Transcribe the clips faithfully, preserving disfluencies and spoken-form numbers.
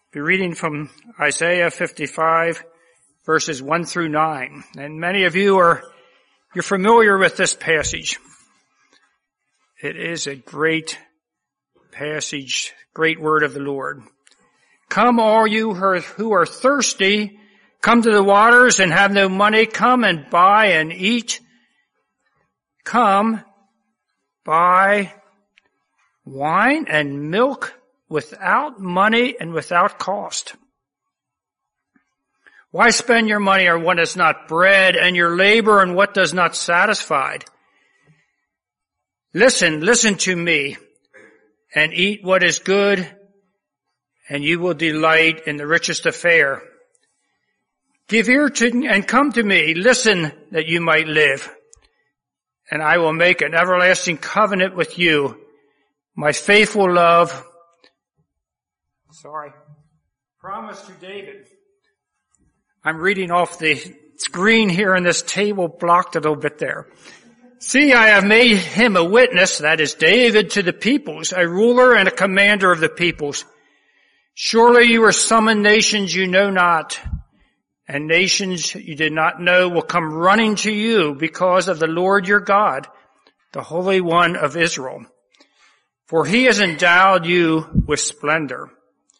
Be reading from Isaiah fifty-five, verses one through nine. And many of you are, you're familiar with this passage. It is a great passage, great word of the Lord. Come all you who are thirsty, come to the waters and have no money, come and buy and eat. Come, buy wine and milk without money and without cost. Why spend your money on what is not bread and your labor on what does not satisfy? Listen, listen to me and eat what is good, and you will delight in the richest of fare. Give ear to and come to me. Listen that you might live, and I will make an everlasting covenant with you, my faithful love. Sorry. Promise to David. I'm reading off the screen here, and this table blocked a little bit there. See, I have made him a witness, that is David, to the peoples, a ruler and a commander of the peoples. Surely you are summoned nations you know not, and nations you did not know will come running to you because of the Lord your God, the Holy One of Israel. For he has endowed you with splendor.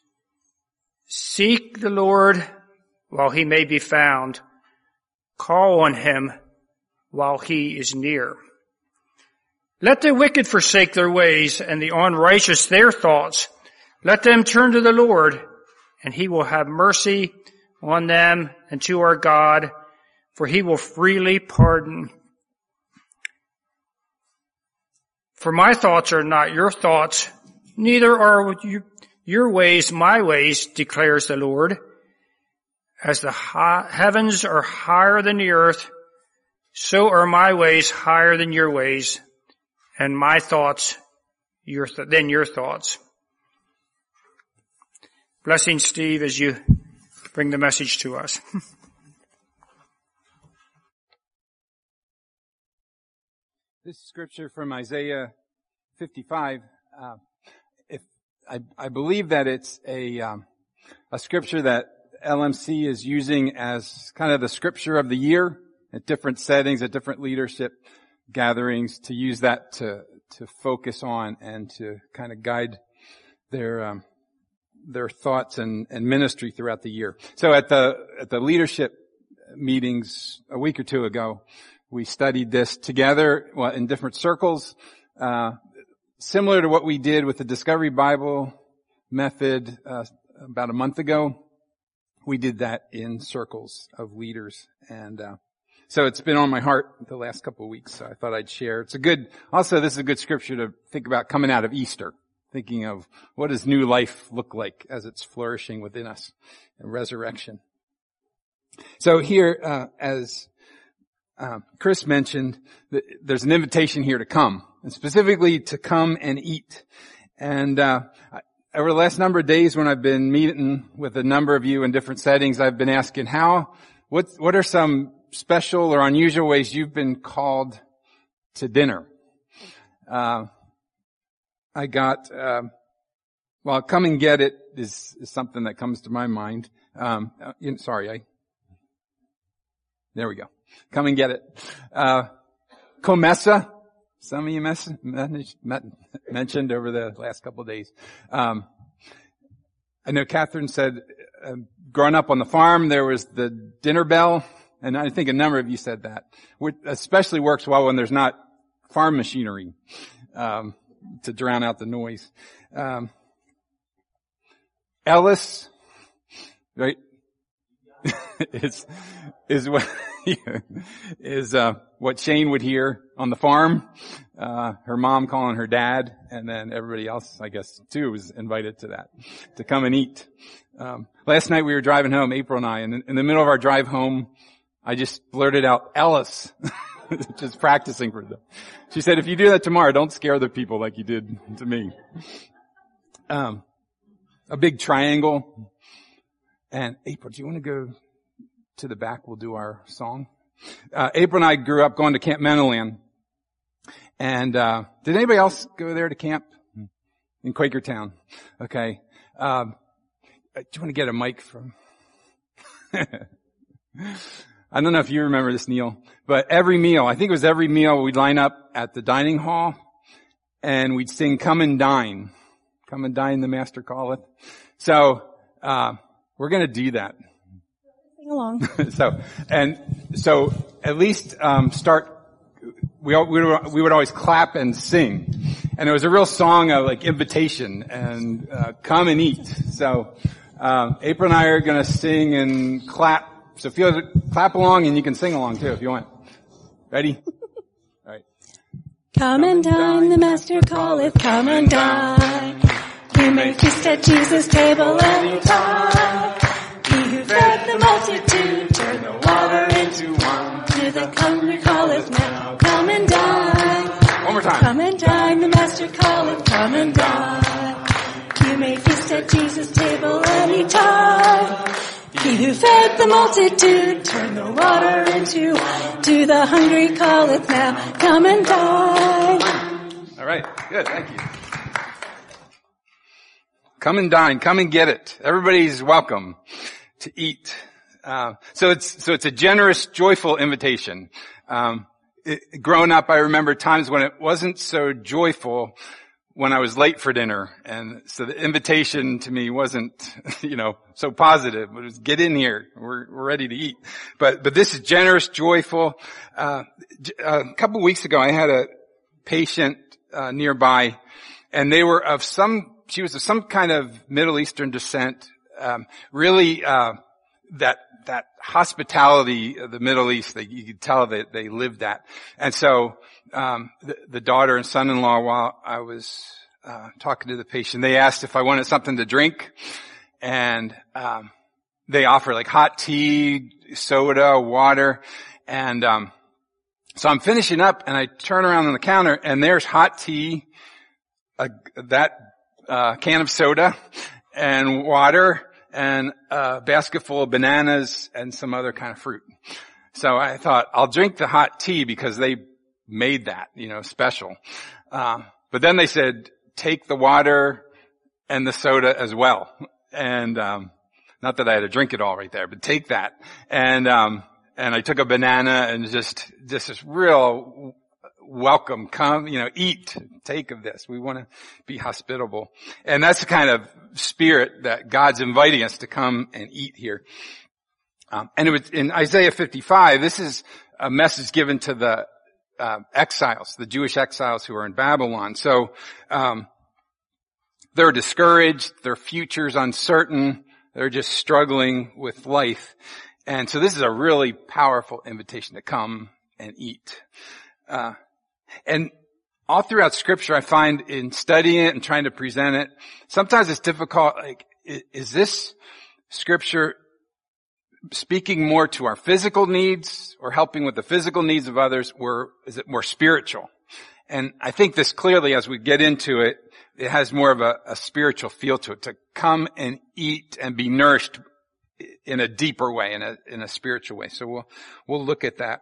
Seek the Lord while he may be found. Call on him while he is near. Let the wicked forsake their ways and the unrighteous their thoughts. Let them turn to the Lord, and he will have mercy on them and to our God, for he will freely pardon. For my thoughts are not your thoughts, neither are your ways my ways, declares the Lord. As the high, heavens are higher than the earth, so are my ways higher than your ways, and my thoughts your th- than your thoughts. Blessing, Steve, as you bring the message to us. This scripture from Isaiah fifty-five, uh, if I, I believe that it's a um, a scripture that L M C is using as kind of the scripture of the year at different settings, at different leadership gatherings, to use that to to focus on and to kind of guide their um, their thoughts and, and ministry throughout the year. So at the at the leadership meetings a week or two ago, we studied this together, well, in different circles, uh, similar to what we did with the Discovery Bible method uh, about a month ago. We did that in circles of leaders, and uh, so it's been on my heart the last couple of weeks, so I thought I'd share. It's a good, also this is a good scripture to think about coming out of Easter, thinking of what does new life look like as it's flourishing within us, and resurrection. So here, uh, as uh, Chris mentioned, th- there's an invitation here to come, and specifically to come and eat. And uh over the last number of days when I've been meeting with a number of you in different settings, I've been asking how, what, what are some special or unusual ways you've been called to dinner? Uh, I got, uh, well, come and get it is, is something that comes to my mind. Um, uh, sorry, I, there we go. Come and get it. Uh, Comesa. Some of you mes- mentioned over the last couple of days. Um, I know Catherine said, uh, growing up on the farm, there was the dinner bell, and I think a number of you said that. Which especially works well when there's not farm machinery um, to drown out the noise. Um, Ellis, right, is is what is uh what Shane would hear on the farm. Uh her mom calling her dad, and then everybody else, I guess, too, was invited to that, to come and eat. Um last night we were driving home, April and I, and in the middle of our drive home, I just blurted out, Ellis, just practicing for them. She said, if you do that tomorrow, don't scare the people like you did to me. Um a big triangle. And April, do you want to go to the back? We'll do our song. Uh, April and I grew up going to Camp Meadowland. And, uh, did anybody else go there to camp? In Quakertown. Okay. Um, do you want to get a mic from? I don't know if you remember this, Neil, but every meal, I think it was every meal, we'd line up at the dining hall and we'd sing "Come and Dine." Come and dine, the Master calleth. So, uh, we're gonna do that. Sing along. so, and, so, at least, um, start, we, all, we, would, we would always clap and sing. And it was a real song of like invitation and, uh, come and eat. So, um, April and I are gonna sing and clap. So if you clap along, and you can sing along too if you want. Ready? All right. Come and dine, the Master calleth, come and dine. You may feast at Jesus' table any time. He who fed the multitude turned the water into wine. To the hungry calleth now, come and dine. One more time. Come and dine, the Master calleth, come and dine. You may feast at Jesus' table any time. He who fed the multitude turned the water into wine. To the hungry calleth now, come and dine. All right, good, thank you. Come and dine, come and get it. Everybody's welcome to eat. Uh, so it's so it's a generous, joyful invitation. Um, it, growing up, I remember times when it wasn't so joyful, when I was late for dinner, and so the invitation to me wasn't, you know, so positive. It was, get in here, we're, we're ready to eat. But, but this is generous, joyful. Uh, a couple of weeks ago, I had a patient, uh, nearby, and they were of some, she was of some kind of Middle Eastern descent, um, really, uh, that, that hospitality of the Middle East, that you could tell that they lived that. And so, Um, the, the daughter and son-in-law, while I was uh, talking to the patient, they asked if I wanted something to drink, and um, they offer like hot tea, soda, water, and um, so I'm finishing up, and I turn around on the counter, and there's hot tea, a, that uh, can of soda, and water, and a basket full of bananas, and some other kind of fruit. So I thought, I'll drink the hot tea because they made that, you know, special. Um, but then they said, take the water and the soda as well. And, um, not that I had to drink it all right there, but take that. And, um, and I took a banana and just, just this real welcome, come, you know, eat, take of this. We want to be hospitable. And that's the kind of spirit that God's inviting us to come and eat here. Um, and it was in Isaiah fifty-five, this is a message given to the Uh, exiles, the Jewish exiles who are in Babylon. So, um, they're discouraged, their future's uncertain, they're just struggling with life. And so this is a really powerful invitation to come and eat. Uh, and all throughout Scripture, I find in studying it and trying to present it, sometimes it's difficult, like, is this Scripture speaking more to our physical needs or helping with the physical needs of others, or is it more spiritual? And I think this clearly, as we get into it, it has more of a, a spiritual feel to it, to come and eat and be nourished in a deeper way, in a, in a spiritual way. So we'll, we'll look at that.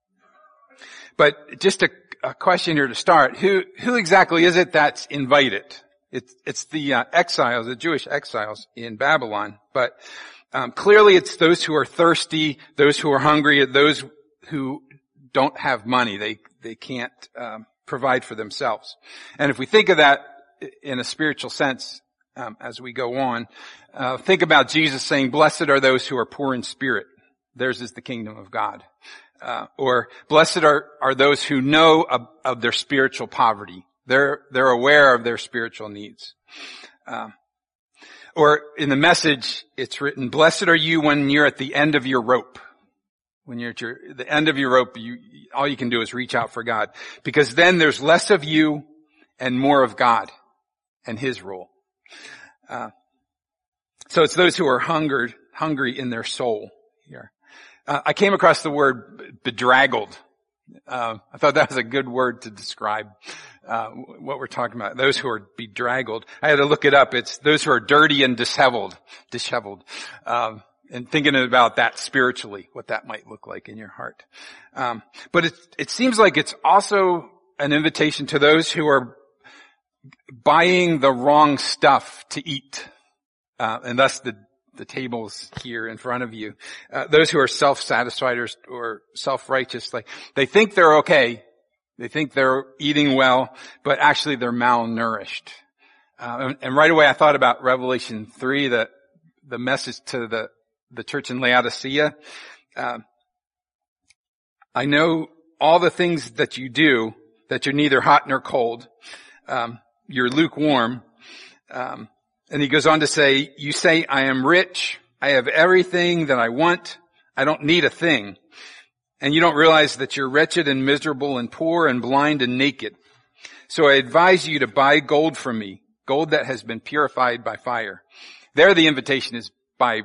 But just a, a question here to start. Who, who exactly is it that's invited? It's, it's the uh, exiles, the Jewish exiles in Babylon, but Um, clearly it's those who are thirsty, those who are hungry, those who don't have money. They, they can't, um, provide for themselves. And if we think of that in a spiritual sense, um, as we go on, uh, think about Jesus saying, blessed are those who are poor in spirit. Theirs is the kingdom of God. Uh, or blessed are, are those who know of, of their spiritual poverty. They're, they're aware of their spiritual needs. Um, Or in the Message, it's written, blessed are you when you're at the end of your rope. When you're at your, the end of your rope, you, all you can do is reach out for God. Because then there's less of you and more of God and His rule. Uh, so it's those who are hungered, hungry in their soul here. Uh, I came across the word bedraggled. Uh, I thought that was a good word to describe uh what we're talking about. Those who are bedraggled. I had to look it up. It's those who are dirty and disheveled, disheveled. Um, and thinking about that spiritually, what that might look like in your heart. Um, but it, it seems like it's also an invitation to those who are buying the wrong stuff to eat. uh, and thus the, the tables here in front of you. Uh, those who are self-satisfied or, or self-righteous, like, they think they're okay. They think they're eating well, but actually they're malnourished. Uh, and, and right away I thought about Revelation three, the, the message to the, the church in Laodicea. Uh, I know all the things that you do, that you're neither hot nor cold. Um, you're lukewarm. Um, and he goes on to say, you say, I am rich. I have everything that I want. I don't need a thing. And you don't realize that you're wretched and miserable and poor and blind and naked. So I advise you to buy gold from me, gold that has been purified by fire. There the invitation is by,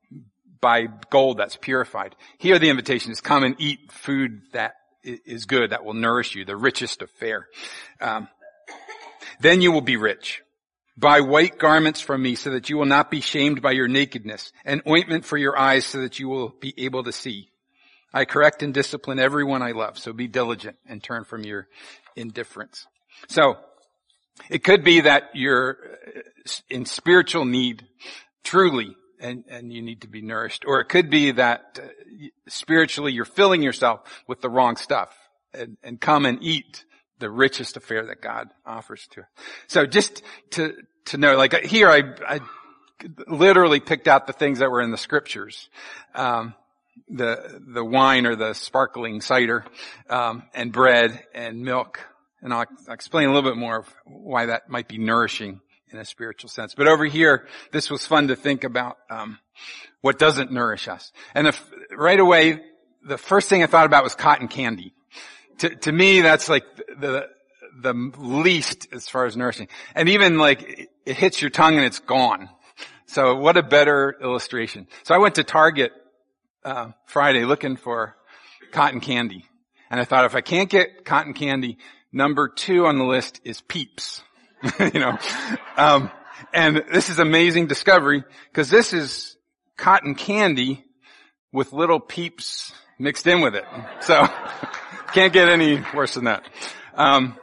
by gold that's purified. Here the invitation is come and eat food that is good, that will nourish you, the richest of fare. Um, then you will be rich. Buy white garments from me so that you will not be shamed by your nakedness, and ointment for your eyes so that you will be able to see. I correct and discipline everyone I love, so be diligent and turn from your indifference. So, it could be that you're in spiritual need, truly, and, and you need to be nourished. Or it could be that uh, spiritually you're filling yourself with the wrong stuff, and, and come and eat the richest affair that God offers to us. So just to, to know, like here I, I literally picked out the things that were in the scriptures. Um, the, the wine or the sparkling cider, um, and bread and milk. And I'll, I'll explain a little bit more of why that might be nourishing in a spiritual sense. But over here, this was fun to think about, um, what doesn't nourish us. And if, right away, the first thing I thought about was cotton candy. To, to me, that's like the, the least as far as nourishing. And even like, it, it hits your tongue and it's gone. So what a better illustration. So I went to Target, uh, Friday looking for cotton candy. And I thought if I can't get cotton candy, number two on the list is Peeps. you know, um, and this is amazing discovery because this is cotton candy with little Peeps mixed in with it. So can't get any worse than that. Um,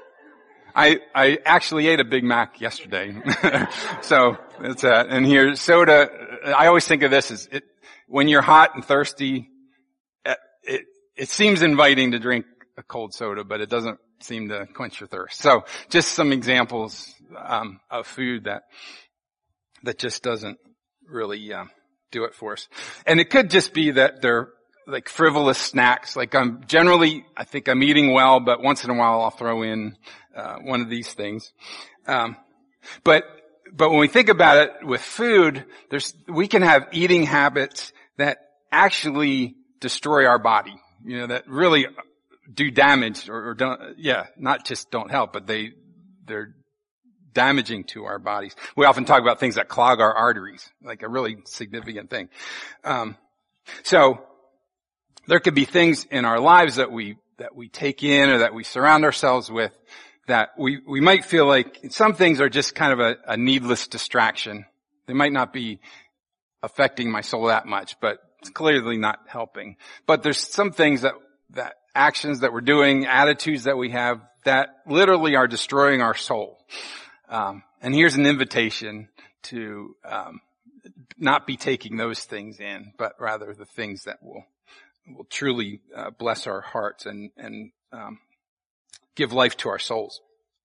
I, I actually ate a Big Mac yesterday. so it's that. And here, soda, I always think of this as it, when you're hot and thirsty, it, it seems inviting to drink a cold soda, but it doesn't seem to quench your thirst. So just some examples, um, of food that, that just doesn't really, um, do it for us. And it could just be that they're like frivolous snacks. Like I'm generally, I think I'm eating well, but once in a while I'll throw in, uh, one of these things. Um, but, but when we think about it with food, there's, we can have eating habits that actually destroy our body, you know, that really do damage or, or don't, yeah, not just don't help, but they, they're damaging to our bodies. We often talk about things that clog our arteries, like a really significant thing. Um, so there could be things in our lives that we, that we take in or that we surround ourselves with that we, we might feel like some things are just kind of a, a needless distraction. They might not be affecting my soul that much, but it's clearly not helping. But there's some things that, that actions that we're doing, attitudes that we have that literally are destroying our soul. Um, and here's an invitation to, um, not be taking those things in, but rather the things that will, will truly, uh, bless our hearts and, and, um, give life to our souls.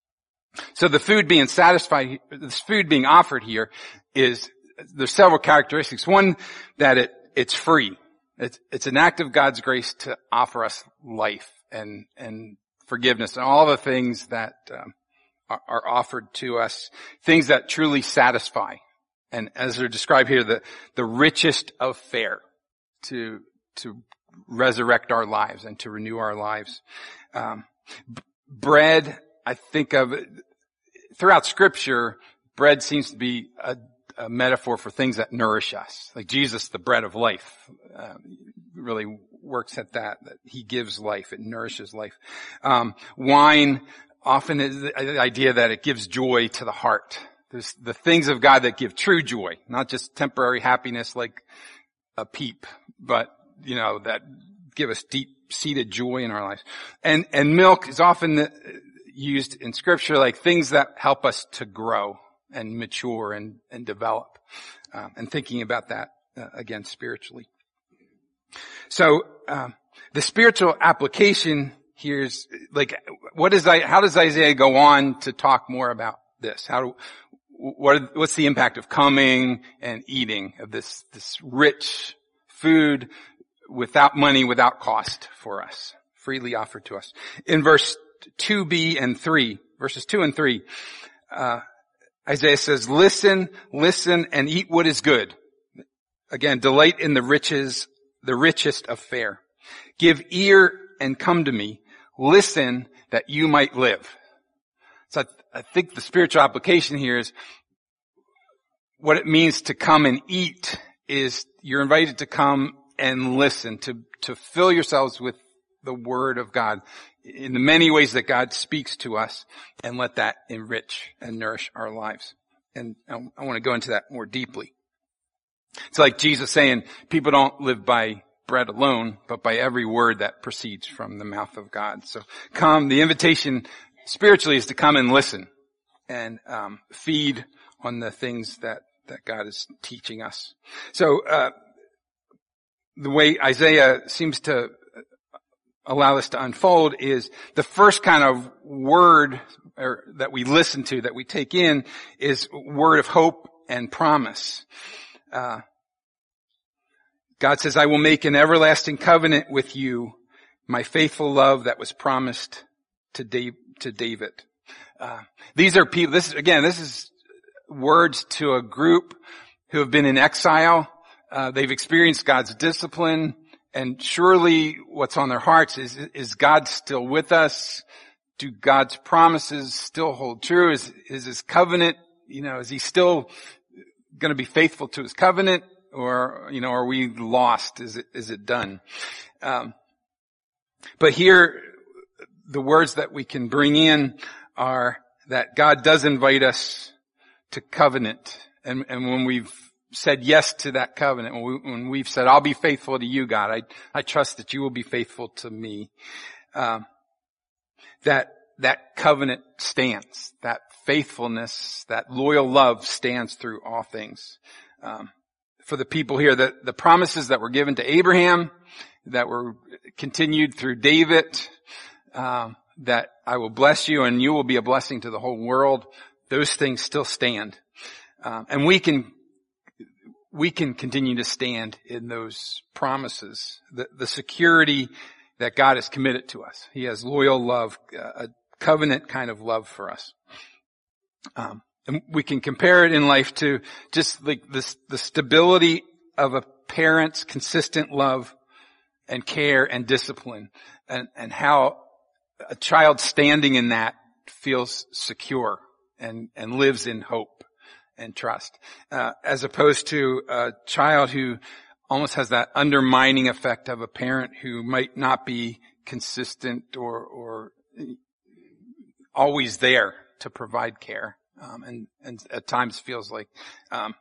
So the food being satisfied, this food being offered here is, there's several characteristics. One, that it, it's free. It's, it's an act of God's grace to offer us life and, and forgiveness and all the things that, um, are, are offered to us. Things that truly satisfy. And as they're described here, the, the richest of fare to, to resurrect our lives and to renew our lives. Um, b- bread, I think of, throughout scripture, bread seems to be a, a metaphor for things that nourish us. Like Jesus, the bread of life, uh, really works at that, that he gives life, it nourishes life. Um, wine often is the idea that it gives joy to the heart. There's the things of God that give true joy, not just temporary happiness like a peep, but, you know, that give us deep-seated joy in our lives. And, and milk is often used in scripture like things that help us to grow. and mature and, and develop. Um, and thinking about that, uh, again, spiritually. So, um, the spiritual application here is, like, what is I, how does Isaiah go on to talk more about this? How do, what, what's the impact of coming and eating of this, this rich food without money, without cost for us, freely offered to us? In verse two b and three, verses two and three, uh, Isaiah says, listen, listen and eat what is good. Again, delight in the riches, the richest of fare. Give ear and come to me. Listen that you might live. So I, I think the spiritual application here is what it means to come and eat is you're invited to come and listen, to, to fill yourselves with the Word of God in the many ways that God speaks to us, and let that enrich and nourish our lives. And I, I want to go into that more deeply. It's like Jesus saying, people don't live by bread alone, but by every word that proceeds from the mouth of God. So come, the invitation spiritually is to come and listen and um, feed on the things that, that God is teaching us. So uh, the way Isaiah seems to allow this to unfold is the first kind of word or, that we listen to, that we take in, is word of hope and promise. Uh, God says, I will make an everlasting covenant with you, my faithful love that was promised to Dave, to David. Uh, these are people, this is, again, this is words to a group who have been in exile. Uh, they've experienced God's discipline. And surely what's on their hearts is, is God still with us? Do God's promises still hold true? Is, is his covenant, you know, is he still going to be faithful to his covenant? Or, you know, are we lost? Is it, is it done? Um, but here, the words that we can bring in are that God does invite us to covenant. And, and when we've said yes to that covenant, when, we, when we've said, I'll be faithful to you, God, I, I trust that you will be faithful to me, um, that, that covenant stands, that faithfulness, that loyal love stands through all things. Um, for the people here, the, the promises that were given to Abraham, that were continued through David, um, that I will bless you and you will be a blessing to the whole world, those things still stand. Um, and we can We can continue to stand in those promises, the, the security that God has committed to us. He has loyal love, a covenant kind of love for us. Um, and we can compare it in life to just like this, the stability of a parent's consistent love and care and discipline, and, and how a child standing in that feels secure and, and lives in hope and trust, uh, as opposed to a child who almost has that undermining effect of a parent who might not be consistent or, or always there to provide care, um, and, and at times feels like, um,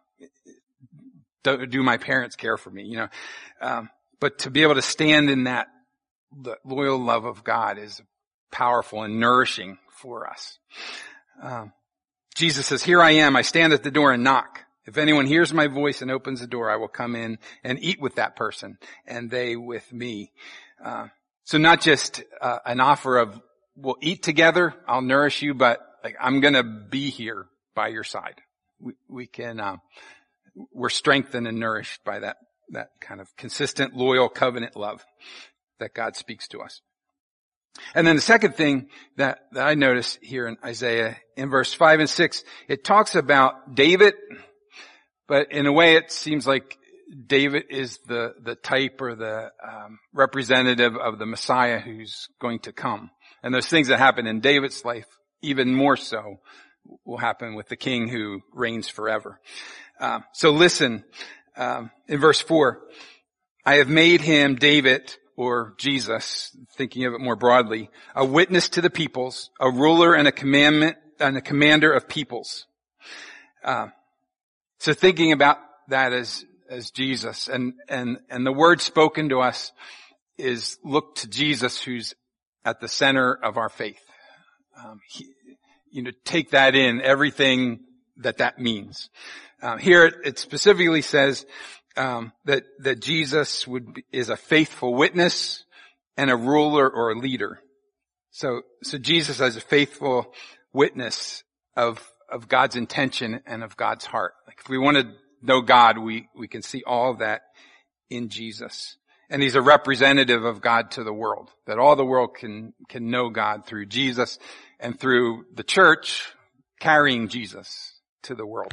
do, do my parents care for me, you know? Um, but to be able to stand in that, the loyal love of God is powerful and nourishing for us. Um, Jesus says, here I am, I stand at the door and knock. If anyone hears my voice and opens the door, I will come in and eat with that person, and they with me. Uh, so not just uh, an offer of, we'll eat together, I'll nourish you, but like, I'm going to be here by your side. We, we can, uh, we're strengthened and nourished by that, that kind of consistent, loyal covenant love that God speaks to us. And then the second thing that, that I notice here in Isaiah, in verse five and six, it talks about David, but in a way it seems like David is the, the type or the um, representative of the Messiah who's going to come. And those things that happen in David's life, even more so, will happen with the king who reigns forever. Um, so listen, um, in verse four, I have made him, David, or Jesus, thinking of it more broadly, a witness to the peoples, a ruler and a commandment and a commander of peoples. Uh, so thinking about that as as Jesus, and and and the word spoken to us is look to Jesus, who's at the center of our faith. Um, he, you know, take that in. Everything that that means. Um, here it specifically says um, that that Jesus would be, is a faithful witness and a ruler or a leader. So so Jesus as a faithful witness of of God's intention and of God's heart. Like if we want to know God, we we can see all of that in Jesus. And he's a representative of God to the world, that all the world can can know God through Jesus and through the church carrying Jesus to the world.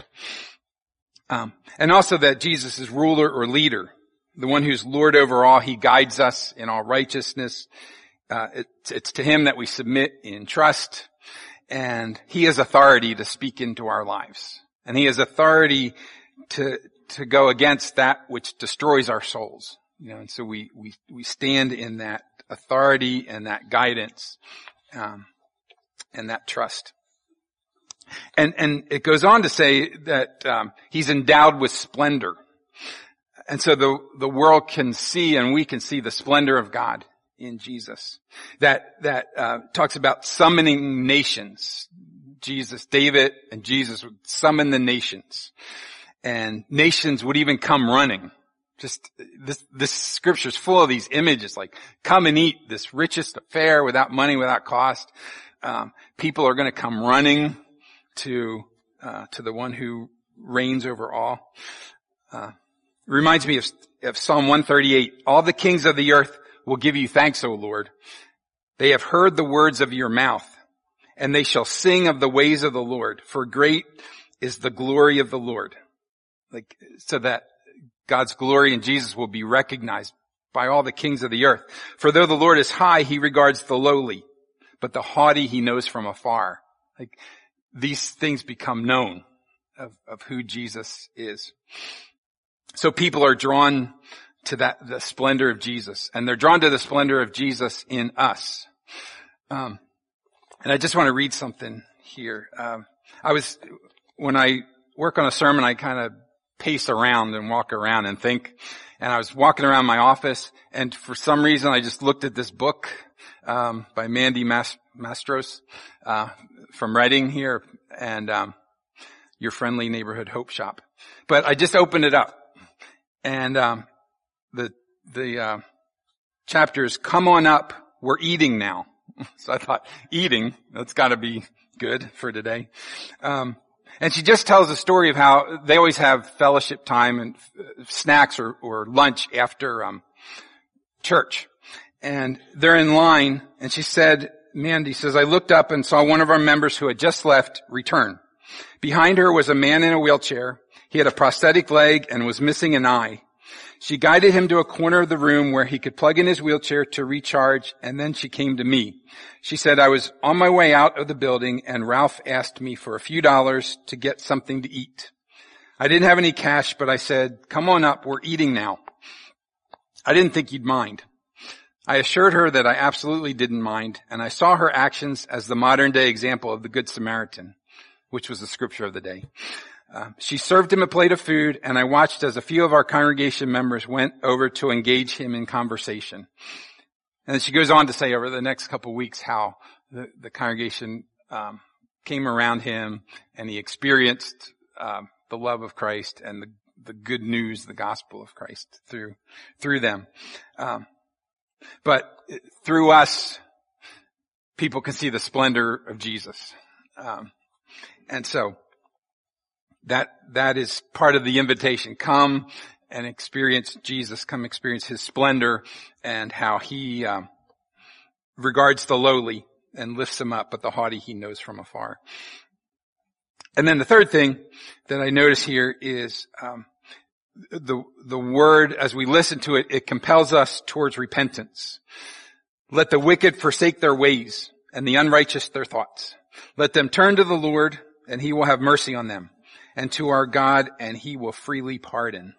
Um, and also that Jesus is ruler or leader, the one who's Lord over all. He guides us in all righteousness. Uh, it's, it's to him that we submit in trust, and he has authority to speak into our lives. And he has authority to, to go against that which destroys our souls. You know, and so we, we, we stand in that authority and that guidance, um, and that trust. And, and it goes on to say that, um, he's endowed with splendor. And so the, the world can see and we can see the splendor of God in Jesus. That, that, uh, talks about summoning nations. Jesus, David and Jesus would summon the nations. And nations would even come running. Just, this, this scripture is full of these images, like, come and eat this richest affair without money, without cost. Um, people are gonna come running to, uh, to the one who reigns over all. Uh, reminds me of, of Psalm one thirty-eight. All the kings of the earth will give you thanks, O Lord. They have heard the words of your mouth, and they shall sing of the ways of the Lord, for great is the glory of the Lord. Like, so that God's glory in Jesus will be recognized by all the kings of the earth. For though the Lord is high, he regards the lowly, but the haughty he knows from afar. Like, these things become known of, of who Jesus is. So people are drawn to that, the splendor of Jesus, and they're drawn to the splendor of Jesus in us. Um, and I just want to read something here. Um, I was, when I work on a sermon, I kind of pace around and walk around and think. And I was walking around my office, and for some reason I just looked at this book um by Mandy Mas- Mastros uh from Reading here, and um Your Friendly Neighborhood Hope Shop. But I just opened it up, and um the the uh chapter is Come On Up, We're Eating Now. So I thought, eating, that's got to be good for today. Um And she just tells a story of how they always have fellowship time and snacks or, or lunch after um church. And they're in line, and she said, Mandy says, I looked up and saw one of our members who had just left return. Behind her was a man in a wheelchair. He had a prosthetic leg and was missing an eye. She guided him to a corner of the room where he could plug in his wheelchair to recharge, and then she came to me. She said, I was on my way out of the building, and Ralph asked me for a few dollars to get something to eat. I didn't have any cash, but I said, come on up, we're eating now. I didn't think you'd mind. I assured her that I absolutely didn't mind, and I saw her actions as the modern-day example of the Good Samaritan, which was the scripture of the day. Uh, she served him a plate of food, and I watched as a few of our congregation members went over to engage him in conversation. And then she goes on to say over the next couple of weeks how the, the congregation um, came around him, and he experienced uh, the love of Christ and the, the good news, the gospel of Christ through through them. Um, but through us, people can see the splendor of Jesus. Um, and so That, that is part of the invitation. Come and experience Jesus. Come experience his splendor and how he um, regards the lowly and lifts them up, but the haughty he knows from afar. And then the third thing that I notice here is um, the the word, as we listen to it, it compels us towards repentance. Let the wicked forsake their ways and the unrighteous their thoughts. Let them turn to the Lord, and he will have mercy on them, and to our God, and he will freely pardon.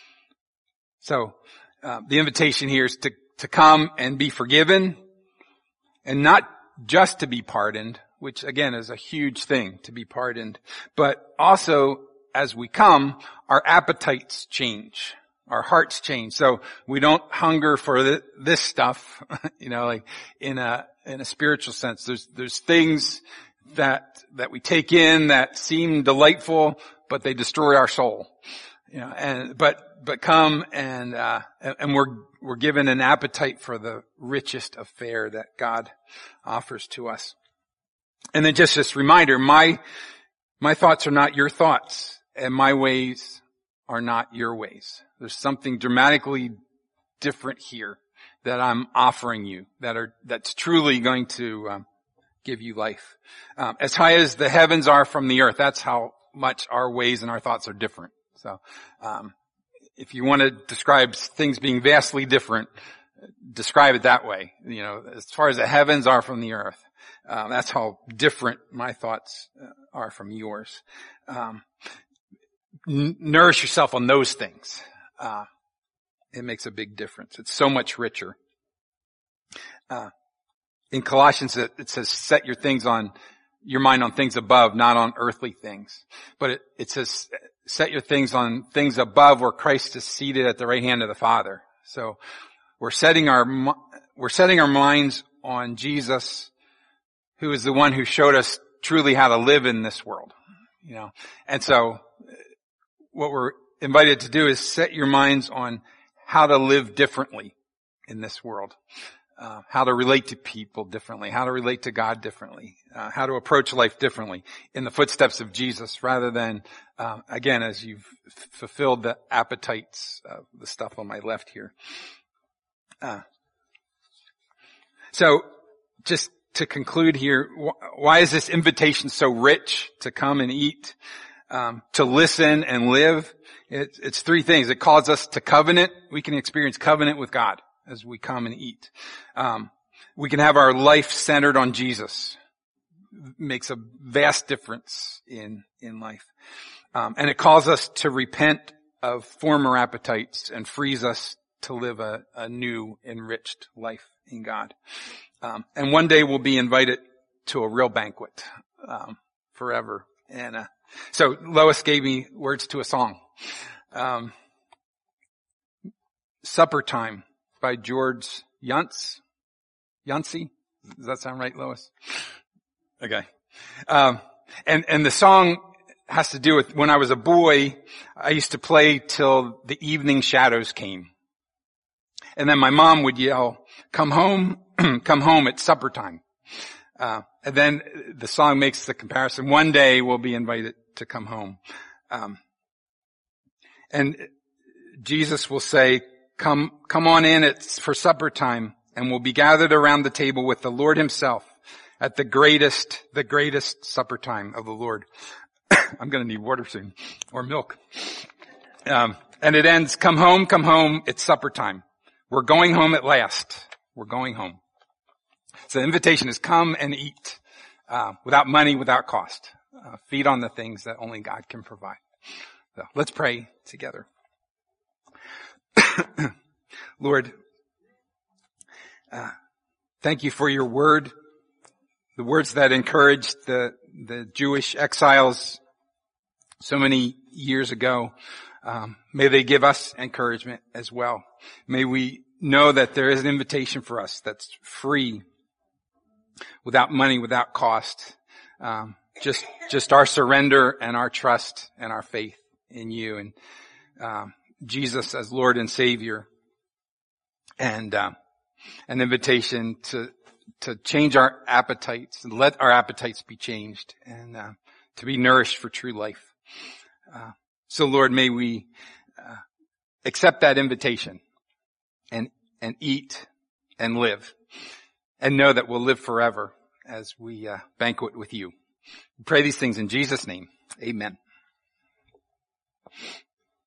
So, uh, the invitation here is to, to come and be forgiven, and not just to be pardoned, which again is a huge thing, to be pardoned, but also as we come, our appetites change. Our hearts change. So we don't hunger for the, this stuff, you know, like in a, in a spiritual sense. There's, there's things that, that we take in that seem delightful, but they destroy our soul. You know, and, but, but come and, uh, and we're, we're given an appetite for the richest of fare that God offers to us. And then just this reminder, my, my thoughts are not your thoughts, and my ways are not your ways. There's something dramatically different here that I'm offering you that are, that's truly going to, um, give you life. Um, as high as the heavens are from the earth, that's how much our ways and our thoughts are different. So, um, if you want to describe things being vastly different, describe it that way. You know, as far as the heavens are from the earth, um, that's how different my thoughts are from yours. Um, n- nourish yourself on those things. Uh, it makes a big difference. It's so much richer. Uh, in Colossians, it, it says, set your things on, your mind on things above, not on earthly things. But it, it says, set your things on things above where Christ is seated at the right hand of the Father. So we're setting our, we're setting our minds on Jesus, who is the one who showed us truly how to live in this world. You know, and so what we're invited to do is set your minds on how to live differently in this world. Uh, how to relate to people differently, how to relate to God differently, uh, how to approach life differently in the footsteps of Jesus rather than, uh, again, as you've f- fulfilled the appetites of the stuff on my left here. Uh, so just to conclude here, wh- why is this invitation so rich to come and eat, um, to listen and live? It, it's three things. It calls us to covenant. We can experience covenant with God as we come and eat. Um, we can have our life centered on Jesus. It makes a vast difference in, in life. Um, and it calls us to repent of former appetites and frees us to live a, a new, enriched life in God. Um, and one day we'll be invited to a real banquet, um, forever. And, uh, so Lois gave me words to a song. Um, Supper Time by George Yunce. Yancey? Does that sound right, Lois? Okay. Um, and, and the song has to do with when I was a boy, I used to play till the evening shadows came. And then my mom would yell, come home, come home, it's supper time. Uh, and then the song makes the comparison. One day we'll be invited to come home. Um, and Jesus will say, Come, come on in, it's for supper time, and we'll be gathered around the table with the Lord himself at the greatest, the greatest supper time of the Lord. I'm gonna need water soon, or milk. Um, and it ends, come home, come home, it's supper time. We're going home at last. We're going home. So the invitation is come and eat, uh, without money, without cost. Uh, feed on the things that only God can provide. So let's pray together. Lord, uh, thank you for your word, the words that encouraged the, the Jewish exiles so many years ago. Um, may they give us encouragement as well. May we know that there is an invitation for us that's free, without money, without cost. Um, just, just our surrender and our trust and our faith in you. And, um, Jesus as Lord and Savior, and uh, an invitation to to change our appetites and let our appetites be changed, and uh, to be nourished for true life. Uh, so, Lord, may we uh, accept that invitation and and eat and live, and know that we'll live forever as we uh, banquet with you. We pray these things in Jesus' name. Amen.